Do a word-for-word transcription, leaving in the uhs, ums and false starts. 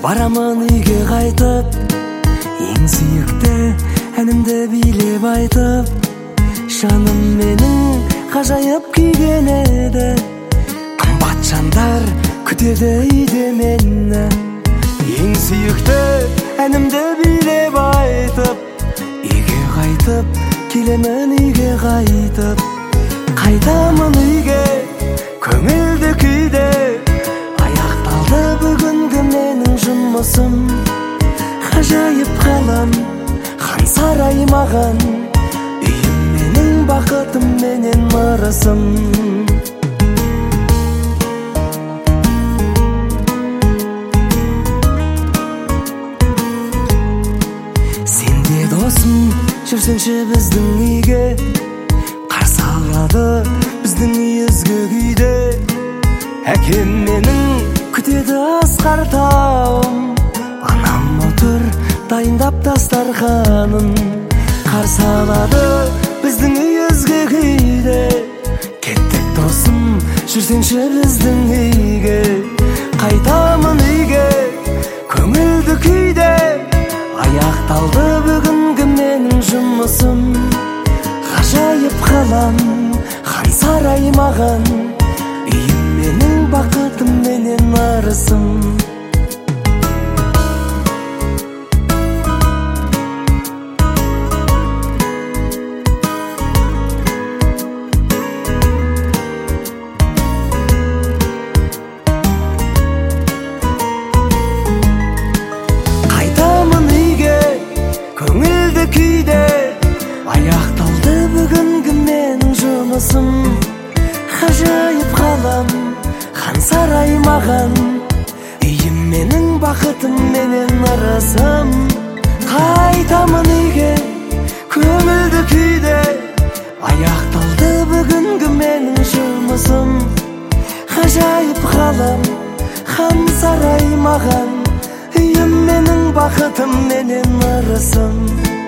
Барамын үйге қайтып, ең сүйікті әнімді билеп айтып. Жаным менің ғажайып күйген еді, қымбат жандар күтеді үйде мені. Ең сүйікті әнімді билеп айтып, үйге қайтып, келемін үйге қайтып. Қайтамын үйге, көңілді күйде, аяқталды бүгінгі менің жұмысым. Ғажайып қалам, хан сарай маған, үйім менің бақытым менен ырысым. Сенде досым, жүрсеңші біздің үйге, қарсы алады біздің үй ізгі күйде. Әкем менің күтеді асқар тауым, анам отыр дайындап дастарханын. Қарсы алады біздің үй ізгі күйде. Кеттік досым, жүрсеңші біздің үйге. Қайтамын үйге, көңілді күйде, аяқталды бүгінгі менің жұмысым. Ғажайып қалам, хан сарай маған, үйім менің бақытым менен ырысым. Қайтамын үйге, көңілді күйде, аяқталды бүгінгі менің жұмысым. Ғажайып қалам, хан сарай маған, үйім менің бақытым менен ырысым. Қайтамын үйге, көңілді күйде, аяқталды бүгінгі менің жұмысым. Ғажайып қалам, хан сарай маған, үйім менің бақытым менен ырысым.